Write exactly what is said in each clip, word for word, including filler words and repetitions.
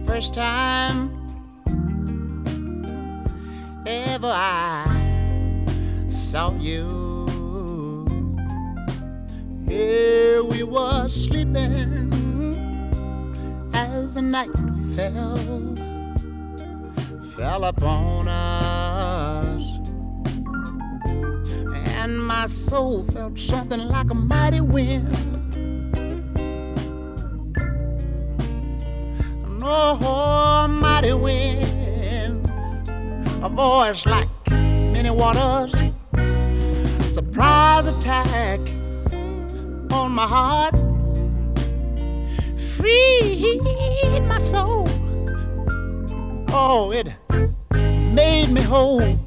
first time ever I saw you. Here we were sleeping as the night fell, fell upon us, and my soul felt something like a mighty wind. Oh, a mighty wind, a voice like many waters, a surprise attack on my heart, freed my soul. Oh, it made me whole.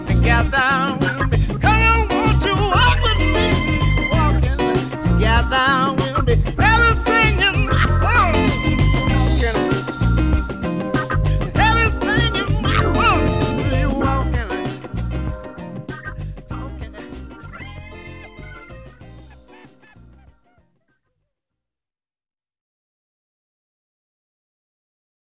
Together